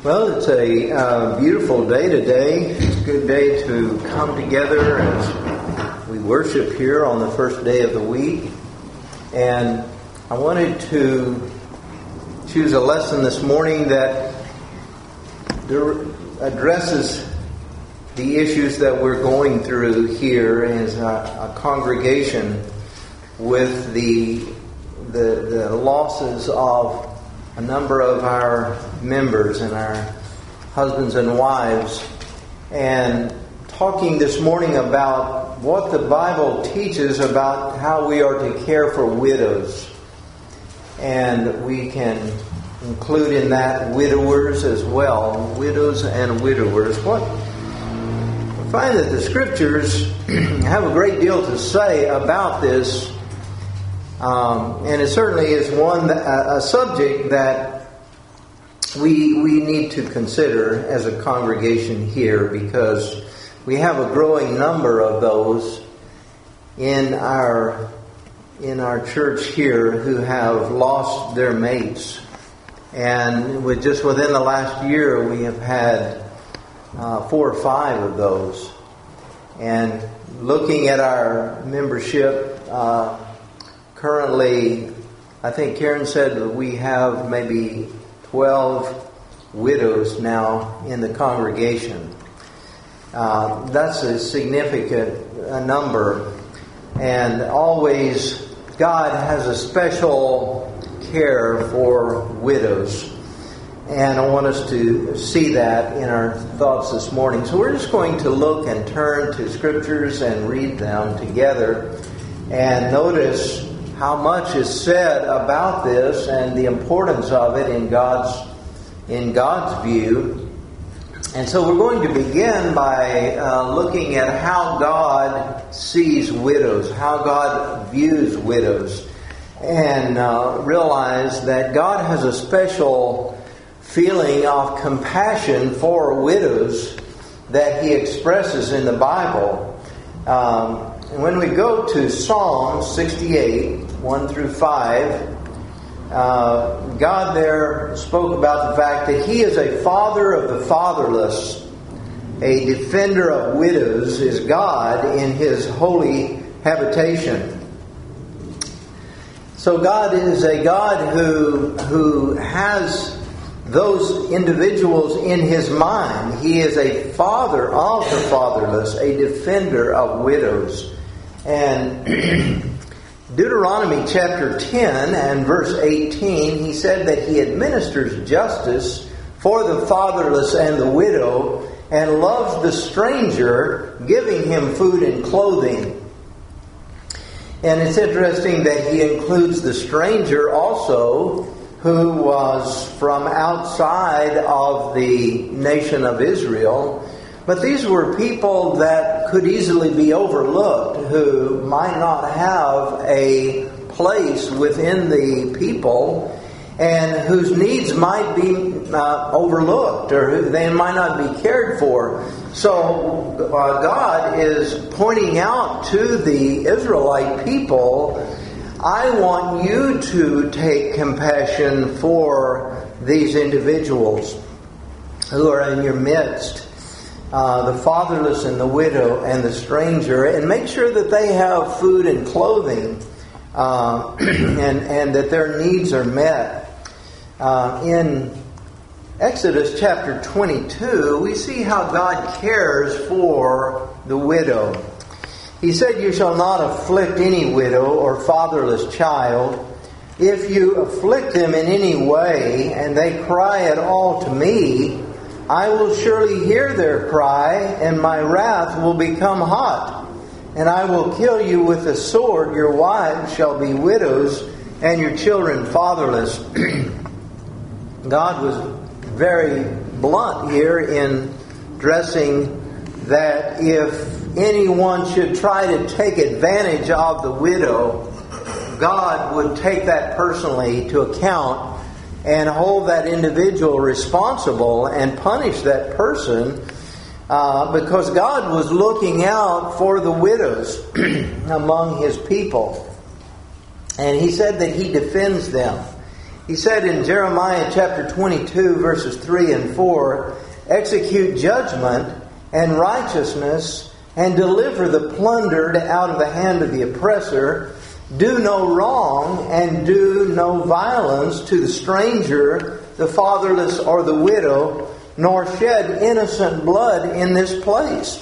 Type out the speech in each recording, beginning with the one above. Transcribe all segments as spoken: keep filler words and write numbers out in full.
Well, it's a uh, beautiful day today. It's a good day to come together as we worship here on the first day of the week. And I wanted to choose a lesson this morning that addresses the issues that we're going through here as a, a congregation with the, the the losses of a number of our members and our husbands and wives, and talking this morning about what the Bible teaches about how we are to care for widows. And we can include in that widowers as well, widows and widowers. What I find that the Scriptures have a great deal to say about this. Um, and it certainly is one a, a subject that we we need to consider as a congregation here, because we have a growing number of those in our in our church here who have lost their mates, and with just within the last year we have had uh, four or five of those. And looking at our membership. Uh, Currently, I think Karen said that we have maybe twelve widows now in the congregation. Uh, that's a significant uh, number. And always, God has a special care for widows. And I want us to see that in our thoughts this morning. So we're just going to look and turn to Scriptures and read them together. And notice how much is said about this and the importance of it in God's in God's view. And so we're going to begin by uh, looking at how God sees widows, how God views widows, and uh, realize that God has a special feeling of compassion for widows that He expresses in the Bible. Um, And when we go to Psalm sixty-eight, one through five, uh, God there spoke about the fact that He is a father of the fatherless, a defender of widows is God in His holy habitation. So God is a God who, who has those individuals in His mind. He is a father of the fatherless, a defender of widows. And Deuteronomy chapter ten and verse eighteen, He said that He administers justice for the fatherless and the widow, and loves the stranger, giving him food and clothing. And it's interesting that He includes the stranger also, who was from outside of the nation of Israel. But these were people that could easily be overlooked, who might not have a place within the people, and whose needs might be uh, overlooked, or who they might not be cared for. So uh, God is pointing out to the Israelite people, I want you to take compassion for these individuals who are in your midst. Uh, the fatherless and the widow and the stranger, and make sure that they have food and clothing, uh, and, and that their needs are met. Uh, in Exodus chapter twenty-two, we see how God cares for the widow. He said, "You shall not afflict any widow or fatherless child. If you afflict them in any way, and they cry at all to me, I will surely hear their cry, and my wrath will become hot. And I will kill you with a sword. Your wives shall be widows, and your children fatherless." God was very blunt here in addressing that if anyone should try to take advantage of the widow, God would take that personally to account and hold that individual responsible and punish that person, uh, because God was looking out for the widows among His people. And He said that He defends them. He said in Jeremiah chapter twenty-two, verses three and four, execute judgment and righteousness and deliver the plundered out of the hand of the oppressor. Do no wrong and do no violence to the stranger, the fatherless, or the widow, nor shed innocent blood in this place.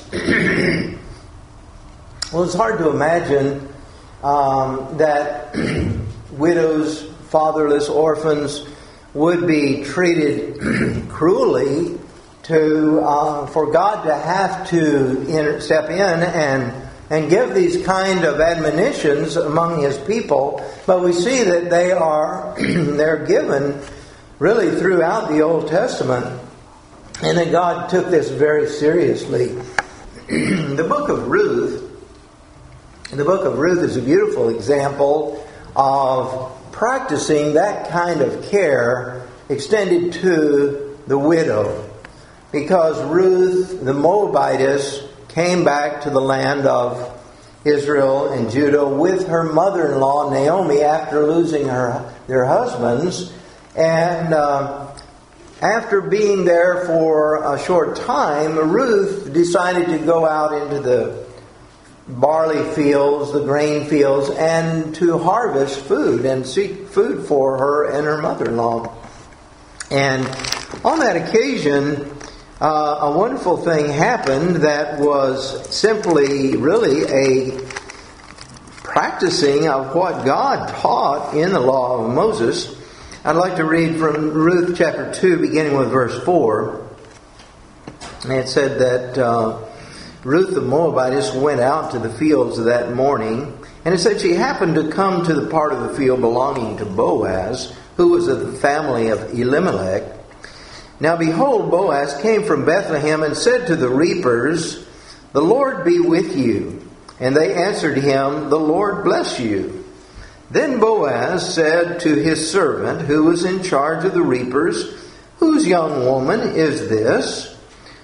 Well, it's hard to imagine um, that widows, fatherless, orphans would be treated cruelly to uh, for God to have to inter- step in and and give these kind of admonitions among His people. But we see that they are they're given really throughout the Old Testament, and that God took this very seriously. The book of Ruth, the book of Ruth is a beautiful example of practicing that kind of care extended to the widow. Because Ruth, the Moabitess, came back to the land of Israel and Judah with her mother-in-law Naomi after losing her their husbands. And uh, after being there for a short time, Ruth decided to go out into the barley fields, the grain fields, and to harvest food and seek food for her and her mother-in-law. And on that occasion, uh, a wonderful thing happened that was simply really a practicing of what God taught in the law of Moses. I'd like to read from Ruth chapter two, beginning with verse four. And it said that uh, Ruth the Moabitess went out to the fields that morning, and it said she happened to come to the part of the field belonging to Boaz, who was of the family of Elimelech. Now behold, Boaz came from Bethlehem and said to the reapers, "The Lord be with you." And they answered him, "The Lord bless you." Then Boaz said to his servant, who was in charge of the reapers, "Whose young woman is this?"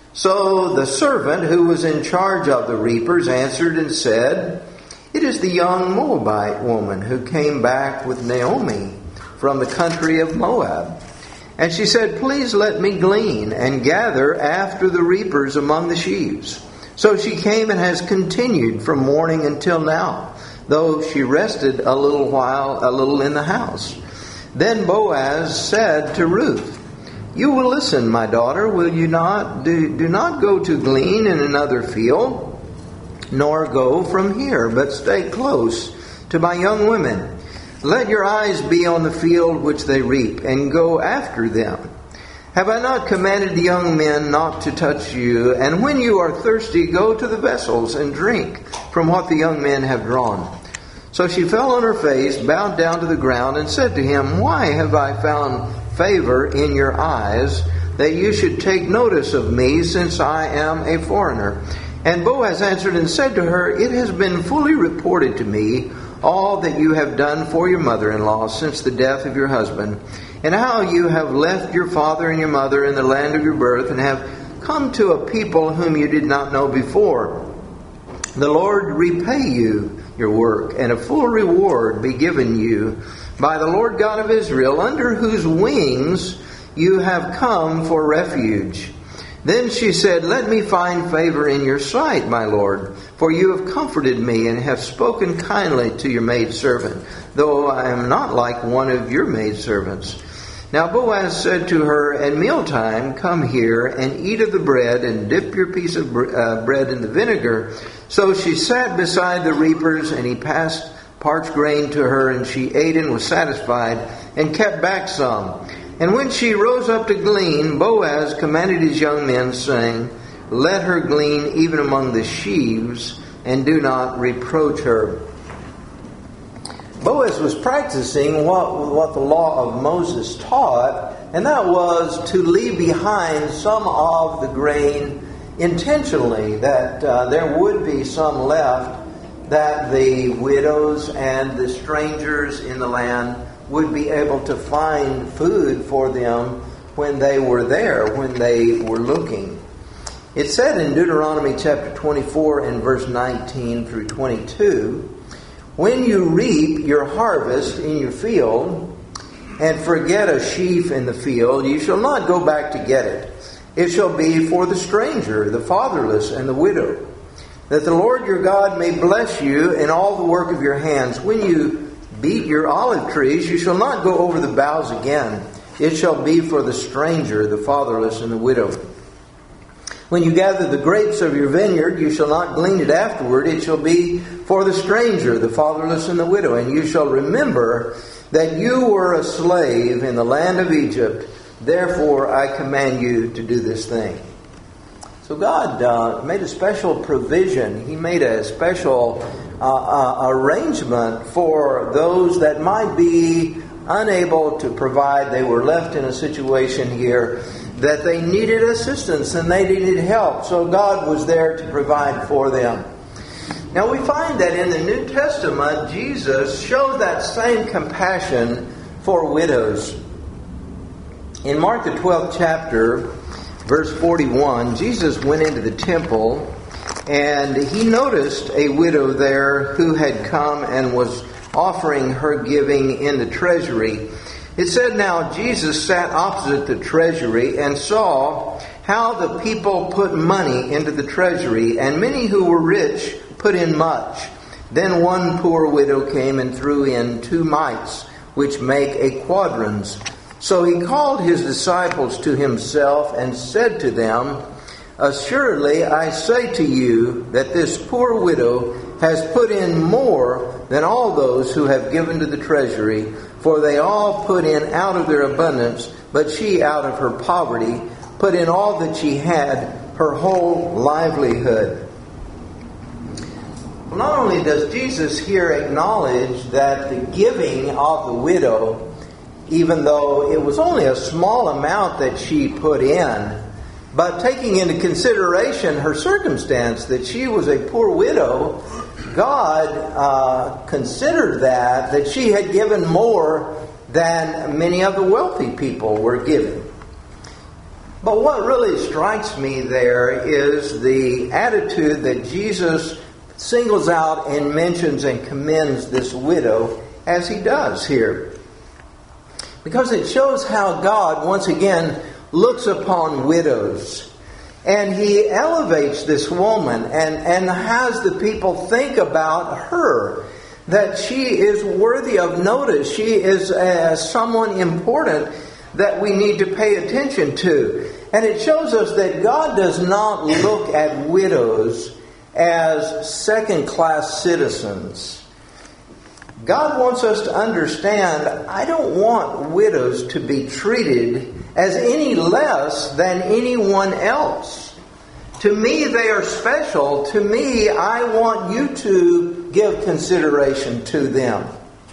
So the servant who was in charge of the reapers answered and said, "It is the young Moabite woman who came back with Naomi from the country of Moab." And she said, "Please let me glean and gather after the reapers among the sheaves." So she came and has continued from morning until now, though she rested a little while, a little in the house. Then Boaz said to Ruth, "You will listen, my daughter, will you not? Do, do not go to glean in another field, nor go from here, but stay close to my young women. Let your eyes be on the field which they reap, and go after them. Have I not commanded the young men not to touch you? And when you are thirsty, go to the vessels and drink from what the young men have drawn." So she fell on her face, bowed down to the ground, and said to him, "Why have I found favor in your eyes, that you should take notice of me, since I am a foreigner?" And Boaz answered and said to her, "It has been fully reported to me all that you have done for your mother-in-law since the death of your husband, and how you have left your father and your mother in the land of your birth, and have come to a people whom you did not know before. The Lord repay you your work, and a full reward be given you by the Lord God of Israel, under whose wings you have come for refuge." Then she said, "Let me find favor in your sight, my Lord, for you have comforted me and have spoken kindly to your maidservant, though I am not like one of your maidservants." Now Boaz said to her, "At mealtime come here and eat of the bread, and dip your piece of uh, bread in the vinegar." So she sat beside the reapers, and he passed parched grain to her, and she ate and was satisfied, and kept back some. And when she rose up to glean, Boaz commanded his young men, saying, "Let her glean even among the sheaves, and do not reproach her." Boaz was practicing what, what the law of Moses taught, and that was to leave behind some of the grain intentionally, that uh, there would be some left, that the widows and the strangers in the land would be able to find food for them when they were there, when they were looking. It said in Deuteronomy chapter twenty-four and verse nineteen through twenty-two, "When you reap your harvest in your field, and forget a sheaf in the field, you shall not go back to get it. It shall be for the stranger, the fatherless, and the widow, that the Lord your God may bless you in all the work of your hands. When you beat your olive trees, you shall not go over the boughs again. It shall be for the stranger, the fatherless, and the widow. When you gather the grapes of your vineyard, you shall not glean it afterward. It shall be for the stranger, the fatherless, and the widow. And you shall remember that you were a slave in the land of Egypt. Therefore, I command you to do this thing. So God uh, made a special provision. He made a special uh, uh, arrangement for those that might be unable to provide. They were left in a situation here that they needed assistance and they needed help. So God was there to provide for them. Now we find that in the New Testament, Jesus showed that same compassion for widows. In Mark the twelfth chapter, verse forty-one, Jesus went into the temple and he noticed a widow there who had come and was offering her giving in the treasury. It said, now Jesus sat opposite the treasury and saw how the people put money into the treasury, and many who were rich put in much. Then one poor widow came and threw in two mites, which make a quadrans. So he called his disciples to himself and said to them, assuredly I say to you that this poor widow has put in more than all those who have given to the treasury, for they all put in out of their abundance, but she out of her poverty put in all that she had, her whole livelihood. Well, not only does Jesus here acknowledge that the giving of the widow, even though it was only a small amount that she put in, but taking into consideration her circumstance, that she was a poor widow, God uh, considered that, that she had given more than many of the wealthy people were giving. But what really strikes me there is the attitude that Jesus singles out and mentions and commends this widow as he does here. Because it shows how God, once again, looks upon widows. And he elevates this woman and, and has the people think about her. That she is worthy of notice. She is uh, someone important that we need to pay attention to. And it shows us that God does not look at widows as second-class citizens. God wants us to understand, I don't want widows to be treated as any less than anyone else. To me, they are special. To me, I want you to give consideration to them.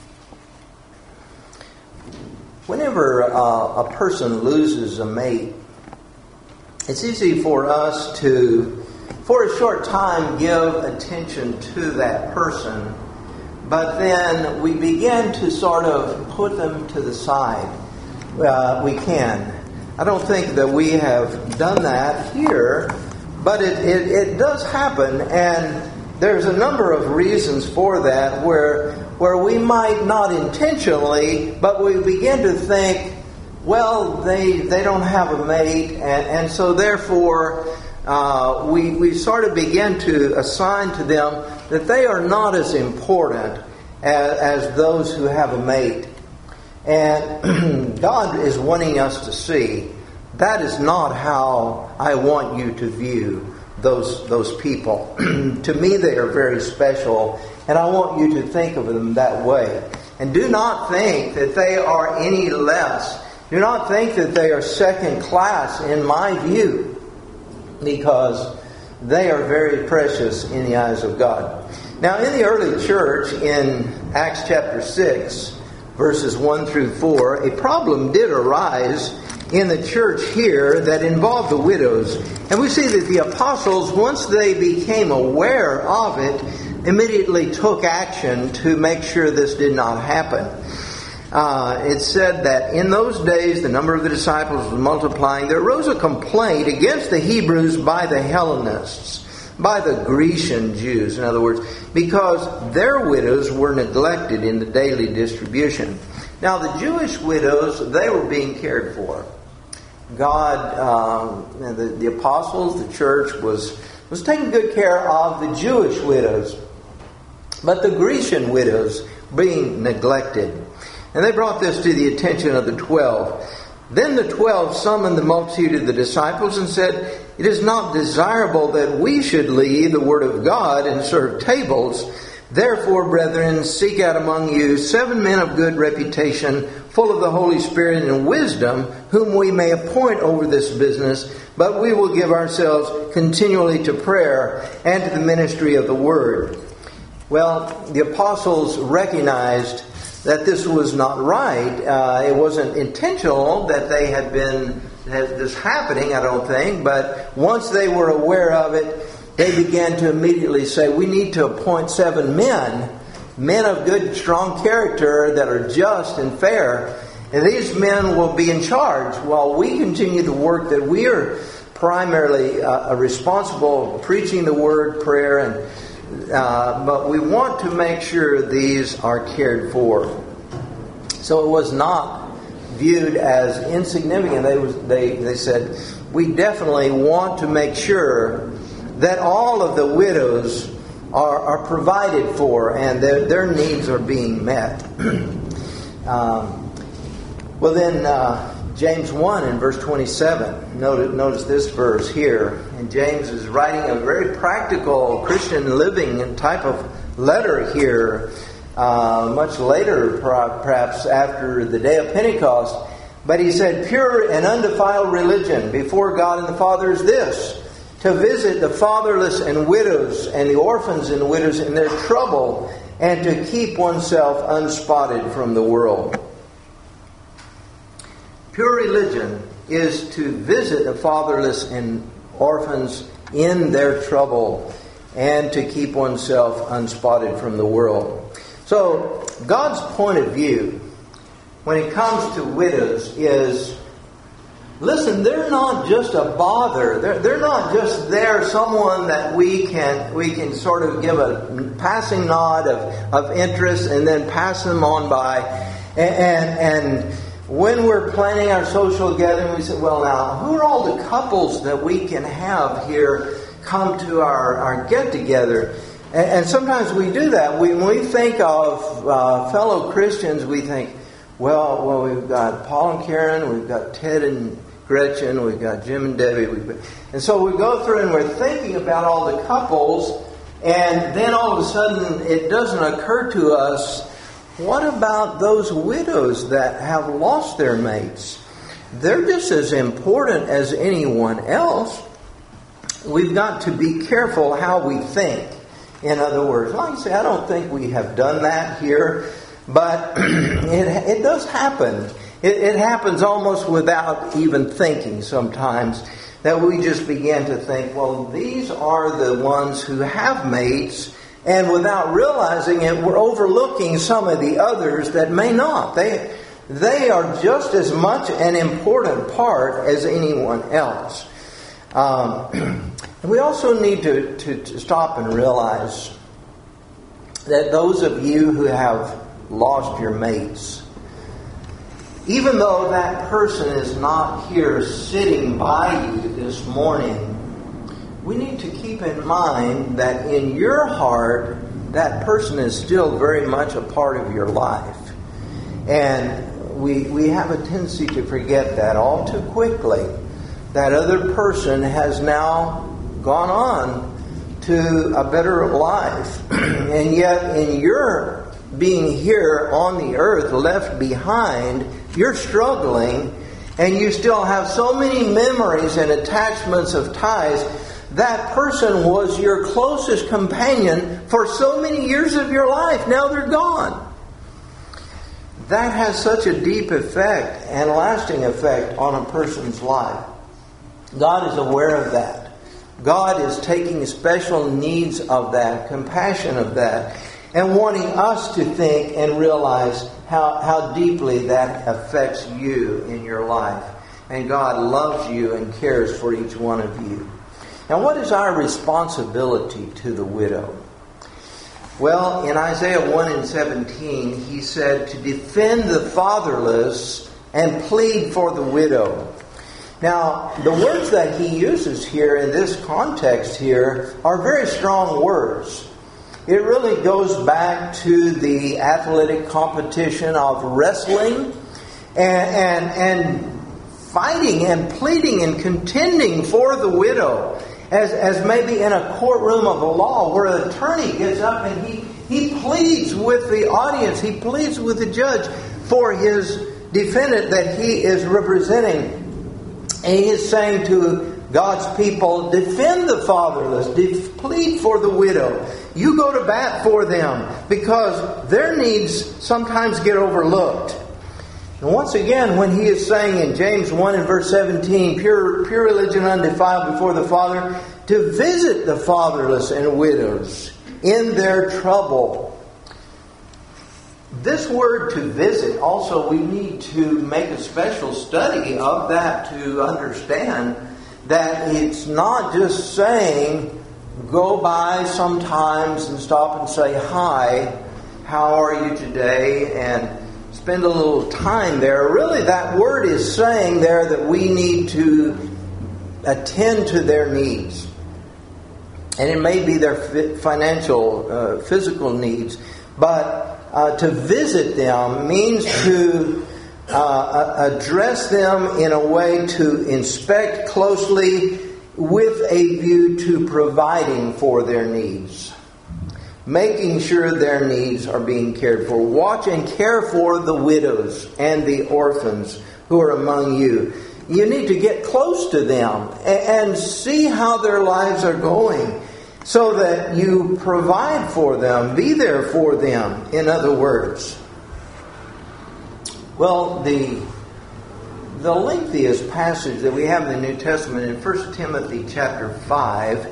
Whenever uh, a person loses a mate, it's easy for us to, for a short time, give attention to that person. But then we begin to sort of put them to the side. Uh, we can. I don't think that we have done that here, but it, it, it does happen, and there's a number of reasons for that where, where we might not intentionally, but we begin to think, well, they they don't have a mate, and, and so therefore uh, we, we sort of begin to assign to them that they are not as important as, as those who have a mate. And God is wanting us to see that is not how I want you to view those those people. To me, they are very special, and I want you to think of them that way. And do not think that they are any less. Do not think that they are second class in my view, because they are very precious in the eyes of God. Now, in the early church, in Acts chapter six, verses one through four, a problem did arise in the church here that involved the widows. And we see that the apostles, once they became aware of it, immediately took action to make sure this did not happen. Uh, it said that in those days the number of the disciples was multiplying. There arose a complaint against the Hebrews by the Hellenists, by the Grecian Jews, in other words, because their widows were neglected in the daily distribution. Now, the Jewish widows, they were being cared for. God, um, the, the apostles, the church was, was taking good care of the Jewish widows. But the Grecian widows being neglected. And they brought this to the attention of the twelve. Then the twelve summoned the multitude of the disciples and said, "It is not desirable that we should leave the word of God and serve tables. Therefore, brethren, seek out among you seven men of good reputation, full of the Holy Spirit and wisdom, whom we may appoint over this business. But we will give ourselves continually to prayer and to the ministry of the word." Well, the apostles recognized that this was not right. Uh, it wasn't intentional that they had been had this happening, I don't think. But once they were aware of it, they began to immediately say, we need to appoint seven men, men of good, strong character that are just and fair. And these men will be in charge while we continue the work that we are primarily uh, responsible, preaching the word, prayer, and Uh, but we want to make sure these are cared for. So it was not viewed as insignificant. They was, they they said, we definitely want to make sure that all of the widows are, are provided for and their, their needs are being met. um, well then, uh, James one in verse twenty-seven. Notice, notice this verse here. And James is writing a very practical Christian living type of letter here. Uh, much later, perhaps after the day of Pentecost. But he said, "Pure and undefiled religion before God and the Father is this, to visit the fatherless and widows and the orphans and widows in their trouble, and to keep oneself unspotted from the world." Pure religion is to visit the fatherless and orphans in their trouble and to keep oneself unspotted from the world. So, God's point of view when it comes to widows is, listen, they're not just a bother. They're, they're not just there, someone that we can we can sort of give a passing nod of, of interest and then pass them on by. And, and, and when we're planning our social gathering, we say, well, now, who are all the couples that we can have here come to our, our get-together? And, and sometimes we do that. We, when we think of uh, fellow Christians, we think, well, well, we've got Paul and Karen, we've got Ted and Gretchen, we've got Jim and Debbie. We've got, and so we go through and we're thinking about all the couples, and then all of a sudden it doesn't occur to us, what about those widows that have lost their mates? They're just as important as anyone else. We've got to be careful how we think. In other words, like I say, I don't think we have done that here, but it, it does happen. It, it happens almost without even thinking sometimes, that we just begin to think, well, these are the ones who have mates. And without realizing it, we're overlooking some of the others that may not. They they are just as much an important part as anyone else. Um, and we also need to, to, to stop and realize that those of you who have lost your mates, even though that person is not here sitting by you this morning, we need to keep in mind that in your heart, that person is still very much a part of your life. And we we have a tendency to forget that all too quickly. That other person has now gone on to a better life. And yet in your being here on the earth, left behind, you're struggling, and you still have so many memories and attachments of ties. That person was your closest companion for so many years of your life. Now they're gone. That has such a deep effect and lasting effect on a person's life. God is aware of that. God is taking special needs of that, compassion of that, and wanting us to think and realize how, how deeply that affects you in your life. And God loves you and cares for each one of you. Now, what is our responsibility to the widow? Well, in Isaiah one and seventeen, he said to defend the fatherless and plead for the widow. Now, the words that he uses here in this context here are very strong words. It really goes back to the athletic competition of wrestling and, and, and fighting and pleading and contending for the widow. As, as maybe in a courtroom of the law where an attorney gets up and he, he pleads with the audience, he pleads with the judge for his defendant that he is representing. And he is saying to God's people, defend the fatherless, de- plead for the widow. You go to bat for them because their needs sometimes get overlooked. And once again, when he is saying in James one and verse seventeen, pure, pure religion undefiled before the Father, to visit the fatherless and widows in their trouble. This word to visit, also we need to make a special study of that to understand that it's not just saying go by sometimes and stop and say hi, how are you today, and spend a little time there. Really, that word is saying there that we need to attend to their needs. And it may be their financial, uh, physical needs. But uh, to visit them means to uh, address them in a way to inspect closely with a view to providing for their needs. Making sure their needs are being cared for. Watch and care for the widows and the orphans who are among you. You need to get close to them and see how their lives are going so that you provide for them, be there for them, in other words. Well, the, the lengthiest passage that we have in the New Testament in First Timothy chapter five,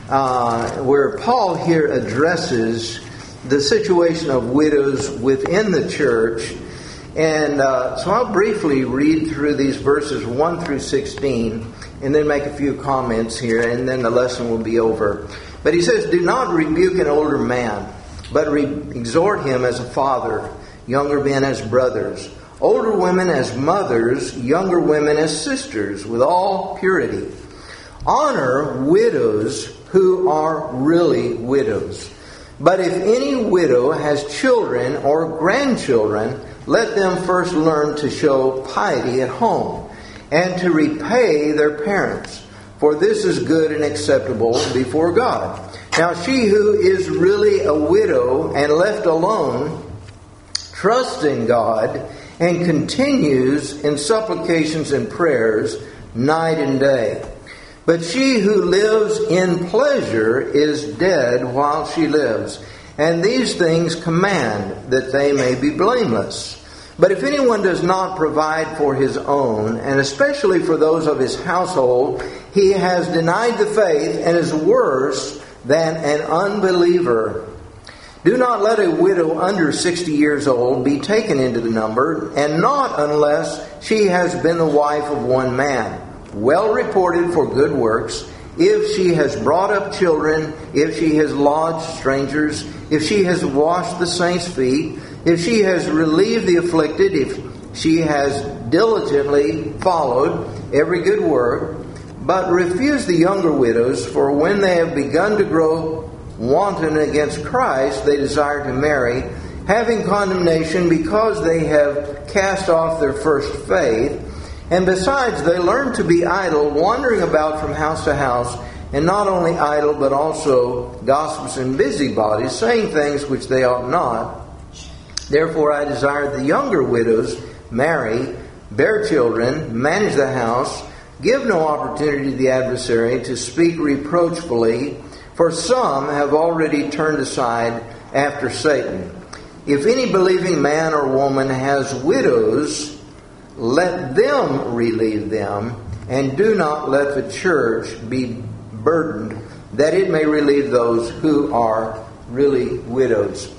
Uh, where Paul here addresses the situation of widows within the church. And uh, so I'll briefly read through these verses one through sixteen and then make a few comments here, and then the lesson will be over. But he says, do not rebuke an older man, but re- exhort him as a father, younger men as brothers, older women as mothers, younger women as sisters, with all purity. Honor widows who are really widows. But if any widow has children or grandchildren, let them first learn to show piety at home and to repay their parents. For this is good and acceptable before God. Now she who is really a widow and left alone, trusts in God and continues in supplications and prayers night and day. But she who lives in pleasure is dead while she lives. And these things command that they may be blameless. But if anyone does not provide for his own, and especially for those of his household, he has denied the faith and is worse than an unbeliever. Do not let a widow under sixty years old be taken into the number, and not unless she has been the wife of one man, well reported for good works, if she has brought up children, if she has lodged strangers, if she has washed the saints' feet, if she has relieved the afflicted, if she has diligently followed every good work. But refuse the younger widows, for when they have begun to grow wanton against Christ, they desire to marry, having condemnation because they have cast off their first faith. And besides, they learn to be idle, wandering about from house to house, and not only idle, but also gossips and busybodies, saying things which they ought not. Therefore I desire the younger widows marry, bear children, manage the house, give no opportunity to the adversary to speak reproachfully, for some have already turned aside after Satan. If any believing man or woman has widows, let them relieve them, and do not let the church be burdened, that it may relieve those who are really widows.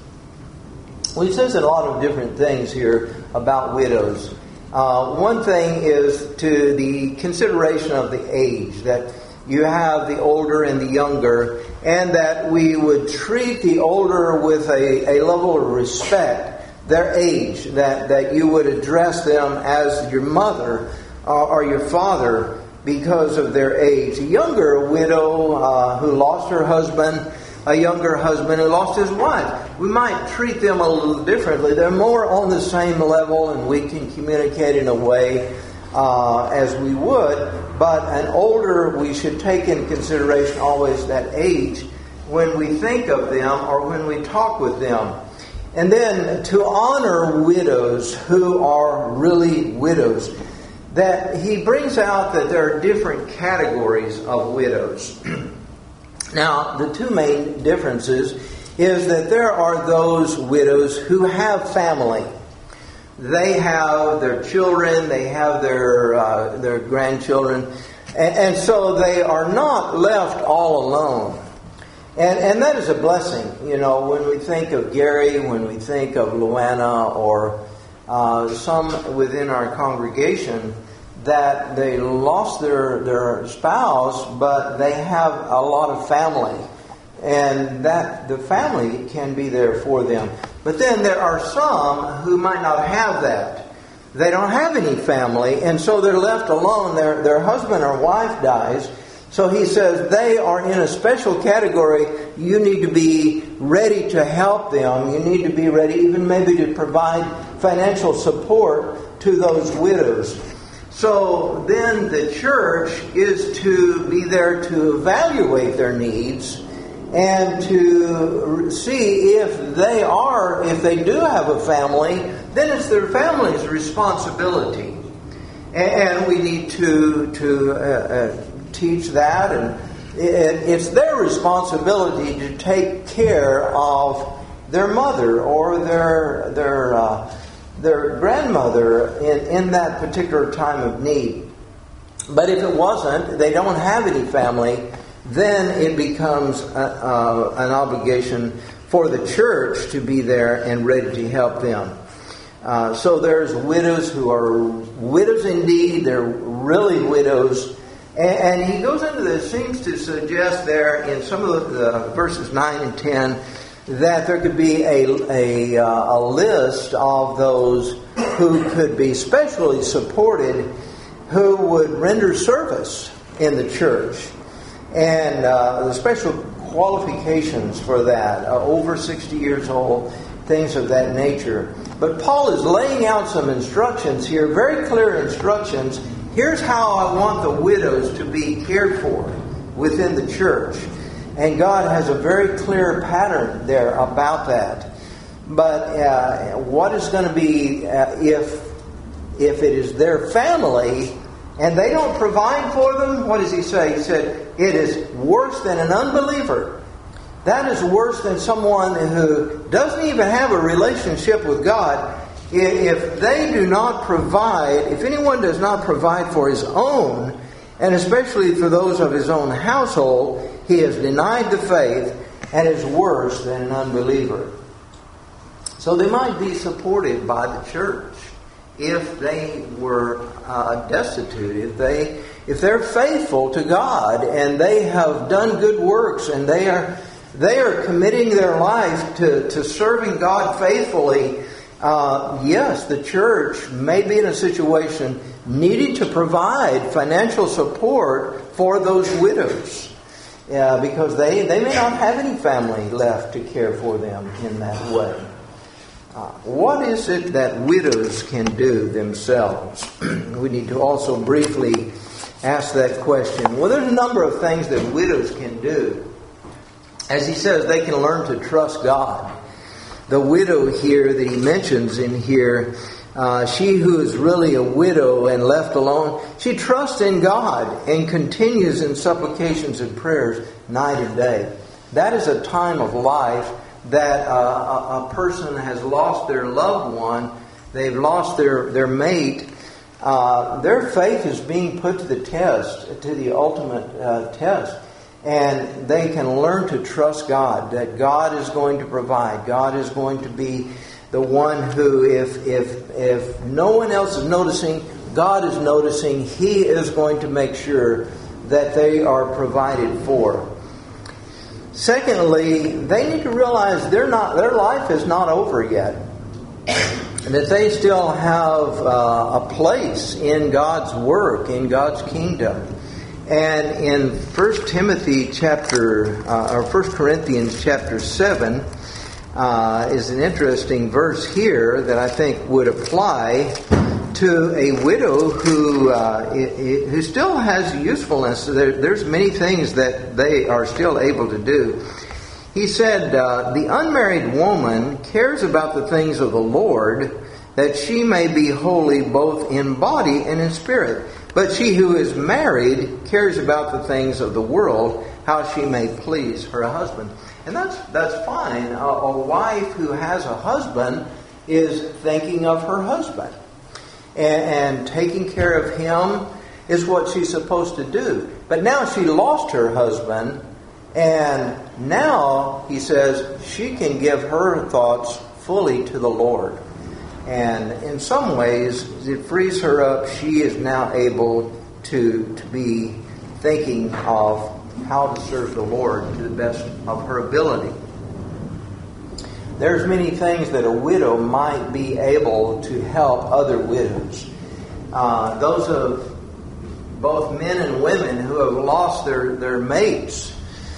Well, he says a lot of different things here about widows. Uh, one thing is to the consideration of the age, that you have the older and the younger, and that we would treat the older with a, a level of respect, their age, that, that you would address them as your mother or, or your father because of their age. A younger widow uh, who lost her husband, a younger husband who lost his wife, we might treat them a little differently. They're more on the same level, and we can communicate in a way uh, as we would. But an older, we should take into consideration always that age when we think of them or when we talk with them. And then to honor widows who are really widows, that he brings out that there are different categories of widows. Now, the two main differences is that there are those widows who have family. They have their children, they have their uh, their grandchildren, and, and so they are not left all alone. And, and that is a blessing. You know, when we think of Gary, when we think of Luana, or uh, some within our congregation, that they lost their, their spouse, but they have a lot of family. And that the family can be there for them. But then there are some who might not have that. They don't have any family, and so they're left alone. Their, their husband or wife dies. So he says they are in a special category. You need to be ready to help them. You need to be ready even maybe to provide financial support to those widows. So then the church is to be there to evaluate their needs and to see if they are, if they do have a family, then it's their family's responsibility. And we need to to uh, uh, teach that, and it's their responsibility to take care of their mother or their their uh, their grandmother in, in that particular time of need. But if it wasn't, they don't have any family, then it becomes a, uh, an obligation for the church to be there and ready to help them. Uh, so there's widows who are widows indeed, they're really widows. And, and he goes into this, seems to suggest there in some of the, the verses nine and ten, that there could be a, a, uh, a list of those who could be specially supported, who would render service in the church. And uh, the special qualifications for that, uh, over sixty years old, things of that nature. But Paul is laying out some instructions here, very clear instructions. Here's how I want the widows to be cared for within the church. And God has a very clear pattern there about that. But uh, what is going to be uh, if if it is their family and they don't provide for them? What does he say? He said, it is worse than an unbeliever. That is worse than someone who doesn't even have a relationship with God. If they do not provide, if anyone does not provide for his own, and especially for those of his own household, he has denied the faith and is worse than an unbeliever. So they might be supported by the church if they were uh, destitute, if they if they're faithful to God and they have done good works and they are they are committing their life to, to serving God faithfully. Uh, yes, the church may be in a situation needing to provide financial support for those widows. Uh, because they, they may not have any family left to care for them in that way. Uh, what is it that widows can do themselves? We need to also briefly ask that question. Well, there's a number of things that widows can do. As he says, they can learn to trust God. The widow here that he mentions in here, uh, she who is really a widow and left alone, she trusts in God and continues in supplications and prayers night and day. That is a time of life that uh, a, a person has lost their loved one, they've lost their, their mate. Uh, their faith is being put to the test, to the ultimate uh, test. And they can learn to trust God, that God is going to provide. God is going to be the one who, if if if no one else is noticing, God is noticing. He is going to make sure that they are provided for. Secondly, they need to realize they're not, their life is not over yet. And that they still have uh, a place in God's work, in God's kingdom. And in First Timothy chapter, uh, or First Corinthians chapter seven, uh, is an interesting verse here that I think would apply to a widow who uh, who still has usefulness. There, there's many things that they are still able to do. He said, uh, the unmarried woman cares about the things of the Lord, that she may be holy both in body and in spirit. But she who is married cares about the things of the world, how she may please her husband. And that's that's fine. A, a wife who has a husband is thinking of her husband. And, and taking care of him is what she's supposed to do. But now she lost her husband, and now, he says, she can give her thoughts fully to the Lord. And in some ways, it frees her up. She is now able to, to be thinking of how to serve the Lord to the best of her ability. There's many things that a widow might be able to help other widows. Uh, those of both men and women who have lost their, their mates.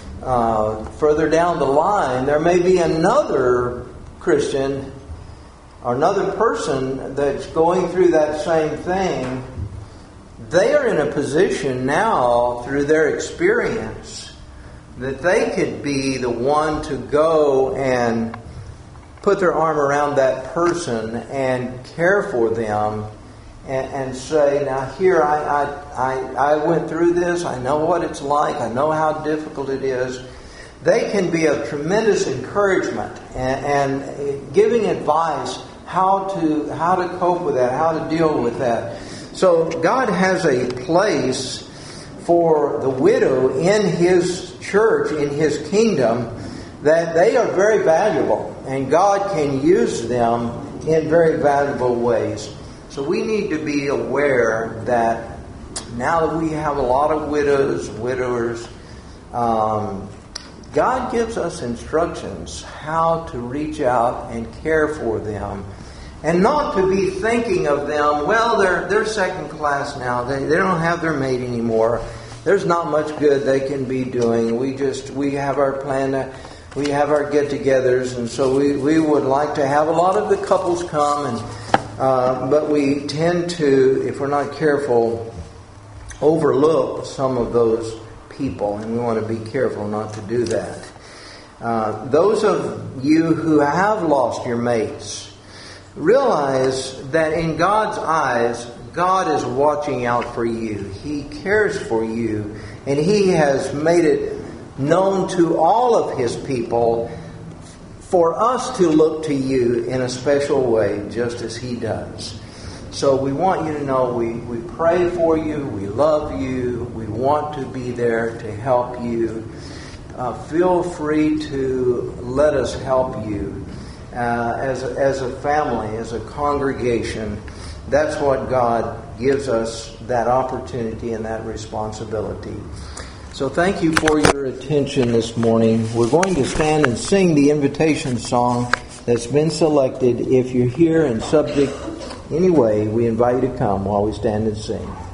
Uh, further down the line, there may be another Christian or another person that's going through that same thing. They are in a position now, through their experience, that they could be the one to go and put their arm around that person and care for them and, and say, now here, I, I, I, I went through this. I know what it's like. I know how difficult it is. They can be of tremendous encouragement and, and giving advice how to how to cope with that, how to deal with that. So God has a place for the widow in His church, in His kingdom, that they are very valuable, and God can use them in very valuable ways. So we need to be aware that now that we have a lot of widows, widowers, um, God gives us instructions how to reach out and care for them. And not to be thinking of them, well, they're they're second class now. They they don't have their mate anymore. There's not much good they can be doing. We just we have our plan to, we have our get-togethers, and so we, we would like to have a lot of the couples come, and uh, but we tend to, if we're not careful, overlook some of those people, and we want to be careful not to do that. Uh, those of you who have lost your mates, realize that in God's eyes, God is watching out for you. He cares for you, and He has made it known to all of His people for us to look to you in a special way, just as He does. So we want you to know we, we pray for you, we love you, we want to be there to help you. Uh, feel free to let us help you. Uh, as, a, as a family, as a congregation, that's what God gives us, that opportunity and that responsibility. So thank you for your attention this morning. We're going to stand and sing the invitation song that's been selected. If you're here and subject anyway, we invite you to come while we stand and sing.